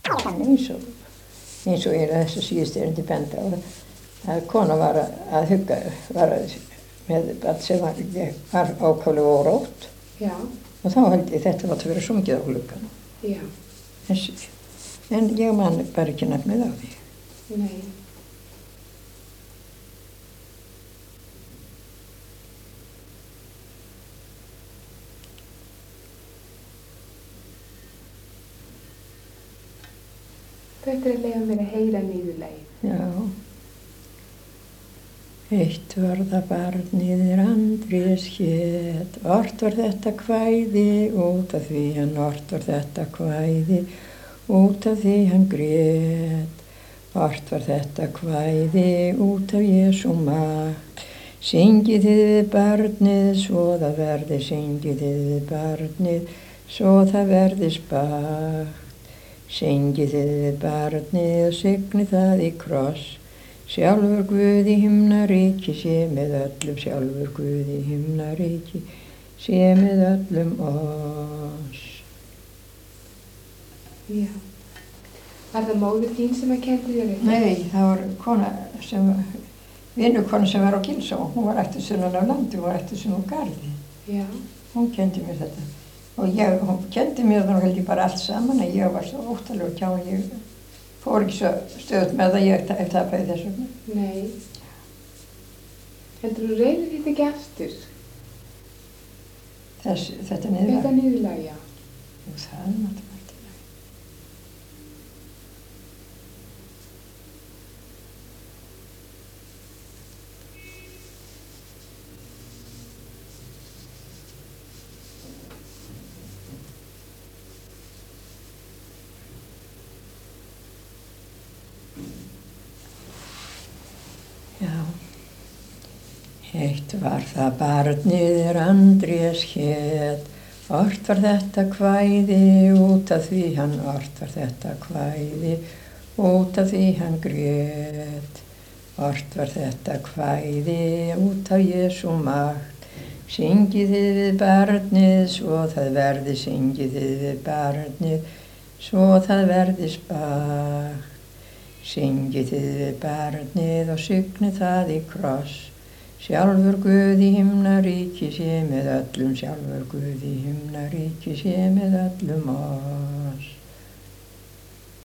eins og þessu síðustu erindi benda á að kona var að hugga, var með barn sem var ákaflega órótt. Já. Og þá held ég þetta var að vera sungið á glugganum. Já. En ég man bara ekki nefnið á því. Nei. Þetta að leiða mér að heyra niðurlagi. Já. Eitt var það barnið Andrés hét, ort var þetta kvæði, út af því hann ort var þetta kvæði, út af því hann grét. Ort var þetta kvæði, út af Jesú makt. Syngið þið við barnið, svo það verði, syngið þið við barnið, svo það verði spakt. Syngið þið við barnið og signið það í kross. Sjálfur Guð í himnaríki sé með öllum, sjálfur Guð í himnaríki sé með öllum oss. Já. Var það móðir þín sem að kendi þér þetta? Nei, það var kona vinnukona sem var á Gilsá. Hún var ættuð sunnan af landi, hún var ættuð sunnan úr Garði. Já. Hún kendi mér þetta. Og hún kendi mér það held ég bara allt saman, að ég var svo óttalega kjá, ég fór ekki svo stöðut með að ég tapaði þessu. Nei. Heldur þú reynir þetta ekki aftur? Þetta niðurlag? Þetta niðurlag, já. Jú, það náttúrulega. Já. Eitt var það barnið Andrés hét, ort var þetta kvæði, út af því hann ort var þetta kvæði, út af því hann grét. Ort var þetta kvæði, út af Jesú makt. Syngið þið við barnið, svo það verði, syngið þið við barnið, svo það verði spakt. Syngið þið við barnið og signið það í kross. Sjálfur Guð í himnaríki sé með öllum, sjálfur Guð í himnaríki sé með öllum oss.